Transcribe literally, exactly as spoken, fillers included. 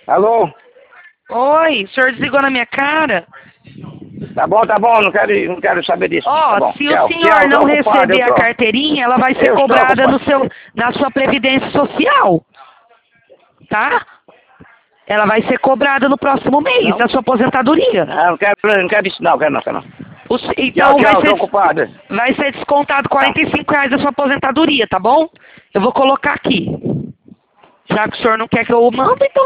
Alô? Oi, o senhor desligou na minha cara? Tá bom, tá bom, não quero, não quero saber disso. Ó, Tá bom. se Tchau, o senhor tchau, não tô ocupado, receber eu a tô- carteirinha, ela vai ser Eu estou cobrada no ocupado. seu, na sua previdência social, tá? Ela vai ser cobrada no próximo mês, Não? da sua aposentadoria. Ah, não quero, não quero isso não, quero não, quero não. O se- então Tchau, vai tchau, tô ser, ocupado. vai ser descontado Tá. quarenta e cinco reais da sua aposentadoria, tá bom? Eu vou colocar aqui. Já que o senhor não quer que eu mande, então